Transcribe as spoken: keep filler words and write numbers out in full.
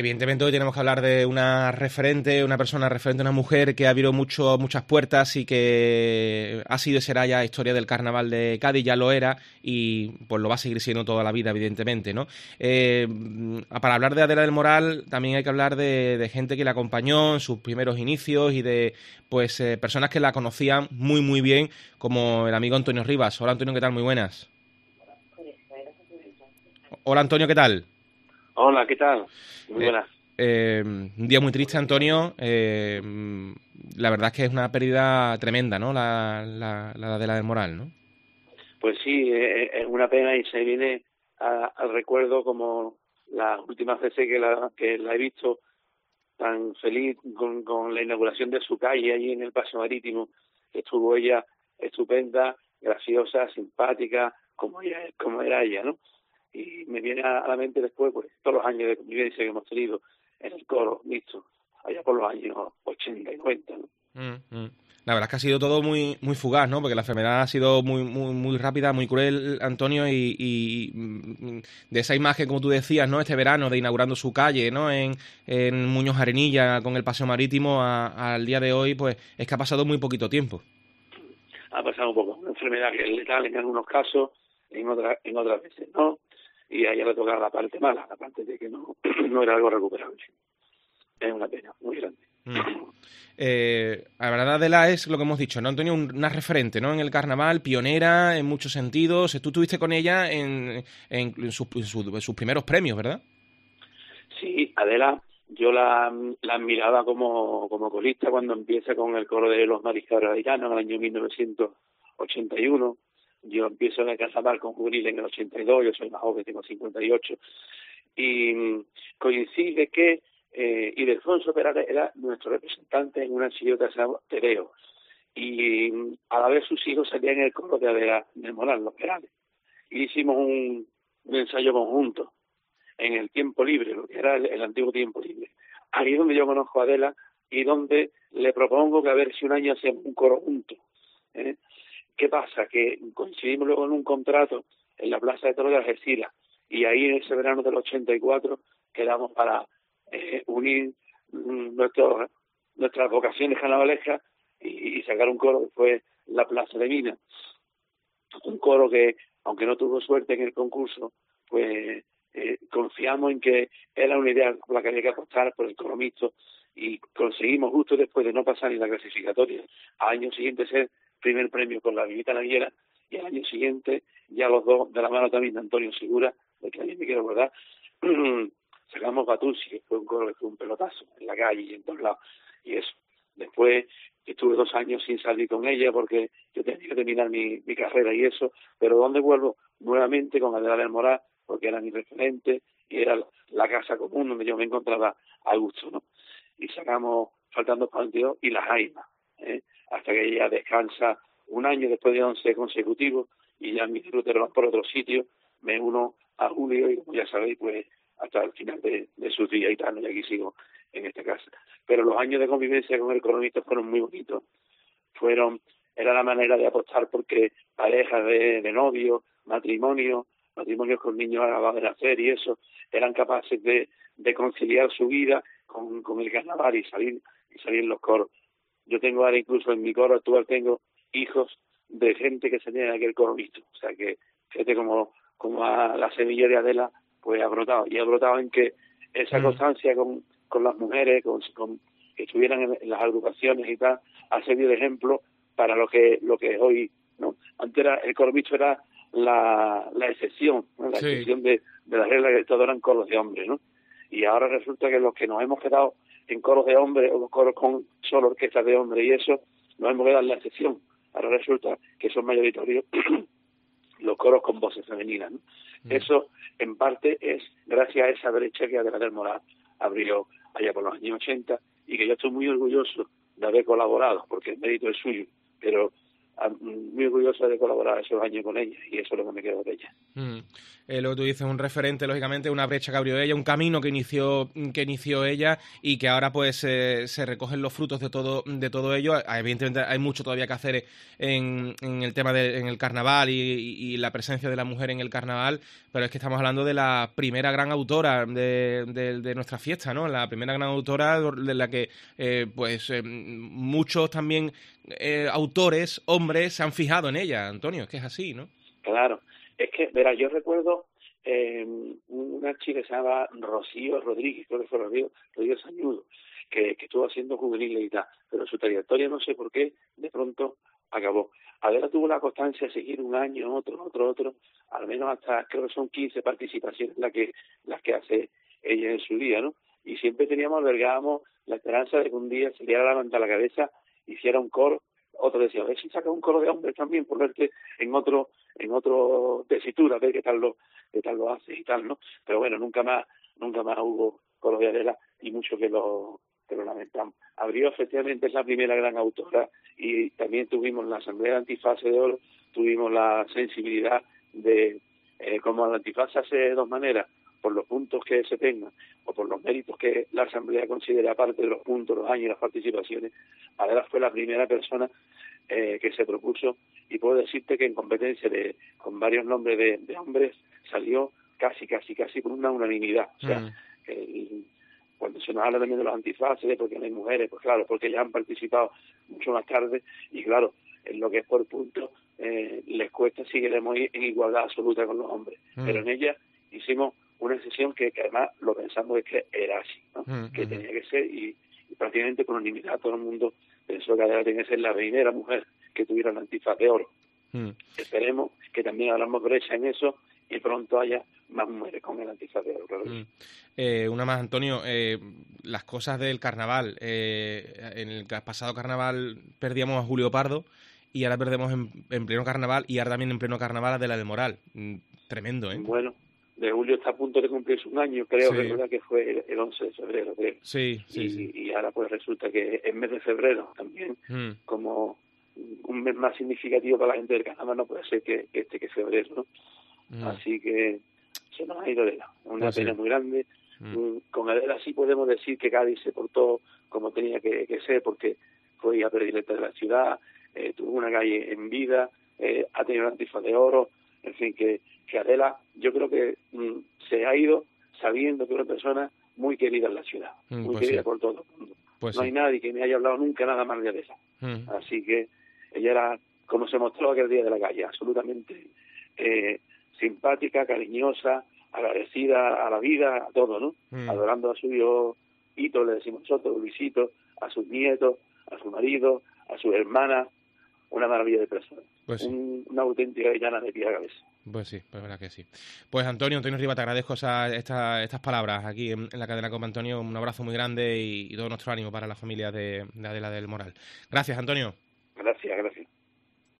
Evidentemente hoy tenemos que hablar de una referente, una persona referente, una mujer que ha abierto mucho, muchas puertas y que ha sido y será ya historia del Carnaval de Cádiz, ya lo era y pues lo va a seguir siendo toda la vida, evidentemente, ¿no? Eh, para hablar de Adela del Moral también hay que hablar de, de gente que la acompañó en sus primeros inicios y de pues eh, personas que la conocían muy muy bien, como el amigo Antonio Rivas. Hola Antonio, ¿qué tal? Muy buenas. Hola Antonio, ¿qué tal? Hola, ¿qué tal? Muy Eh, buenas. eh, un día muy triste, Antonio. Eh, la verdad es que es una pérdida tremenda, ¿no? La, la, la de la del Moral, ¿no? Pues sí, eh, es una pena y se viene a- al recuerdo como las últimas veces que la, que la he visto tan feliz con, con la inauguración de su calle allí en el Paseo Marítimo. Estuvo ella estupenda, graciosa, simpática, como ella, como era ella, ¿no? Y me viene a la mente después, pues, todos los años de convivencia que hemos tenido en el coro mixto, allá por los años ochenta y noventa, ¿no? Mm, mm. La verdad es que ha sido todo muy muy fugaz, ¿no? Porque la enfermedad ha sido muy muy muy rápida, muy cruel, Antonio, y, y, mm, de esa imagen, como tú decías, ¿no? Este verano de inaugurando su calle, ¿no? En, en Muñoz Arenilla con el Paseo Marítimo a- al día de hoy, pues es que ha pasado muy poquito tiempo. Ha pasado un poco, una enfermedad que es letal en algunos casos, en otras en otras veces no, y a ella le toca la parte mala, la parte de que no, no era algo recuperable. Es una pena muy grande. Mm. Eh, la verdad, Adela es lo que hemos dicho, ¿no, Antonio? Un- Una referente, ¿no? En el carnaval, pionera en muchos sentidos. Tú estuviste con ella en, en, en sus, en sus- en sus primeros premios, ¿verdad? Sí, Adela, yo la, la admiraba como, como corista cuando empieza con el coro de los Mariscadores Gaditanos en el año mil novecientos ochenta y uno. Yo empiezo en el Casamar con Juvenil en el ochenta y dos, yo soy más joven, tengo cincuenta y ocho. Y mm, coincide que eh, Ildefonso Perales era nuestro representante en una chillota que se llama Tereo. Y mm, a la vez sus hijos salían en el coro de Adela de Morán, los Perales. Y hicimos un, un ensayo conjunto en el tiempo libre, lo que era el, el antiguo tiempo libre. Ahí es donde yo conozco a Adela y donde le propongo que a ver si un año hacemos un coro juntos. ¿eh? ¿Qué pasa? Que coincidimos luego en un contrato en la Plaza de Toros de Algeciras y ahí en ese verano del ochenta y cuatro quedamos para eh, unir mm, nuestro, nuestras vocaciones carnavalescas y, y sacar un coro que fue la Plaza de Minas. Un coro que, aunque no tuvo suerte en el concurso, pues eh, confiamos en que era una idea por la que había que apostar por el coro mixto y conseguimos justo después de no pasar ni la clasificatoria al año siguiente ser primer premio con la Vivita Naviera y al año siguiente ya los dos de la mano también de Antonio Segura, de que alguien me quiere acordar, sacamos Batusi, que fue un coro que fue un pelotazo en la calle y en todos lados y eso. Después estuve dos años sin salir con ella porque yo tenía que terminar mi, mi carrera y eso, pero ¿dónde vuelvo? Nuevamente con Adela del Moral, porque era mi referente y era la casa común donde yo me encontraba a gusto, ¿no? Y sacamos Faltando para el Dios y La Jaima, ¿eh? Hasta que ella descansa un año después de once consecutivos y ya mis disfruteros van por otro sitio, me uno a Julio y como ya sabéis, pues hasta el final de, de sus días y tal, ¿no? Y aquí sigo en esta casa. Pero los años de convivencia con el coronista fueron muy bonitos, fueron, era la manera de apostar porque parejas de, de novios, matrimonios, matrimonios con niños acabados de nacer y eso, eran capaces de, de conciliar su vida con, con el carnaval y salir, y salir en los coros. Yo tengo ahora incluso en mi coro actual tengo hijos de gente que se tiene en aquel coro mixto, o sea que fíjate como, como a la semilla de Adela pues ha brotado, y ha brotado en que esa Mm. constancia con, con las mujeres, con, con que estuvieran en, en las agrupaciones y tal, ha servido de ejemplo para lo que lo que es hoy, ¿no? Antes era, el coro mixto era la, la excepción, ¿no? La Sí. excepción de, de la regla que todos eran coros de hombres, ¿no? Y ahora resulta que los que nos hemos quedado en coros de hombres o coros con solo orquestas de hombres y eso, nos hemos quedado en la excepción. Ahora resulta que son mayoritarios los coros con voces femeninas, ¿no? Mm. Eso, en parte, es gracias a esa brecha que Adela del Moral abrió allá por los años ochenta y que yo estoy muy orgulloso de haber colaborado, porque el mérito es suyo, pero muy orgulloso de colaborar esos años con ella, y eso es lo que me quedo de ella. Mm. Eh, lo que tú dices, un referente, lógicamente, una brecha que abrió ella, un camino que inició que inició ella y que ahora pues eh, se recogen los frutos de todo de todo ello. Evidentemente hay mucho todavía que hacer en, en el tema del en el carnaval y, y, y la presencia de la mujer en el carnaval, pero es que estamos hablando de la primera gran autora de, de, de nuestra fiesta, ¿no? La primera gran autora de la que eh, pues eh, muchos también eh, autores, hombres, se han fijado en ella, Antonio, es que es así, ¿no? Claro, es que, verá, yo recuerdo eh, una chica que se llama Rocío Rodríguez, creo que fue Rocío, Rocío Sañudo, que, que estuvo haciendo juveniles y tal, pero su trayectoria no sé por qué, de pronto acabó. Adela tuvo la constancia de seguir un año, otro, otro, otro, al menos hasta, creo que son quince participaciones las que, las que hace ella en su día, ¿no? Y siempre teníamos, albergábamos la esperanza de que un día se le diera la manta a la cabeza, hiciera un coro. Otro decía, a ver si saca un coro de hombres también, por verte en otro en otro tesitura, ver qué tal lo qué tal lo hace y tal, ¿no? Pero bueno, nunca más nunca más hubo coro de Adela, y mucho que lo que lo lamentamos. Abrió, efectivamente, es la primera gran autora, y también tuvimos la Asamblea de Antifase de Oro, tuvimos la sensibilidad de, eh, como la Antifase hace de dos maneras, por los puntos que se tengan o por los méritos que la Asamblea considere, aparte de los puntos, los años y las participaciones. Adela fue la primera persona eh, que se propuso, y puedo decirte que en competencia de con varios nombres de, de hombres salió casi, casi, casi por una unanimidad. O sea, mm. eh, cuando se nos habla también de los antifaces, de por qué no hay mujeres, pues claro, porque ellas han participado mucho más tarde, y claro, en lo que es por puntos, eh, les cuesta, seguiremos en igualdad absoluta con los hombres. Mm. Pero en ella hicimos una sesión que, que además lo pensamos es que era así, ¿no? Mm, que mm. tenía que ser, y, y prácticamente con unanimidad todo el mundo pensó que Adela tenía que ser la primera mujer que tuviera la antifaz de oro. Mm. Esperemos que también hablamos brecha en eso y pronto haya más mujeres con el antifaz de oro. Claro. Mm. Eh, una más, Antonio, eh, las cosas del carnaval. Eh, en el pasado carnaval perdíamos a Julio Pardo, y ahora perdemos en, en pleno carnaval, y ahora también en pleno carnaval a Adela del Moral. Mm, tremendo, ¿eh? Bueno, de Julio está a punto de cumplirse un año, creo, sí. que, que fue el, el once de febrero, creo. Sí, sí, y, sí. y ahora pues resulta que en mes de febrero también, mm. como un mes más significativo para la gente del carnaval, no puede ser que, que este que febrero, ¿no? Mm. Así que se nos ha ido Adela, una pues pena sí. muy grande. Mm. Con Adela sí podemos decir que Cádiz se portó como tenía que, que ser, porque fue hija predilecta de la ciudad, eh, tuvo una calle en vida, eh, ha tenido un antifaz de oro, en fin, que, que Adela, yo creo que mm, se ha ido sabiendo que es una persona muy querida en la ciudad, mm, muy pues querida sí. por todo el mundo. Pues no sí. hay nadie que me haya hablado nunca nada más de Adela. Mm. Así que ella era, como se mostró aquel día de la calle, absolutamente eh, simpática, cariñosa, agradecida a la vida, a todo, ¿no? Mm. Adorando a su hijo Hito, le decimos nosotros, Luisito, a sus nietos, a su marido, a sus hermanas. Una maravilla de persona, pues sí. Un, una auténtica villana de pie a cabeza. Pues sí, pues verdad que sí. Pues Antonio, Antonio Riva, te agradezco esa, esta, estas palabras aquí en, en la cadena Cope, Antonio. Un abrazo muy grande y, y todo nuestro ánimo para la familia de, de Adela del Moral. Gracias, Antonio. Gracias, gracias.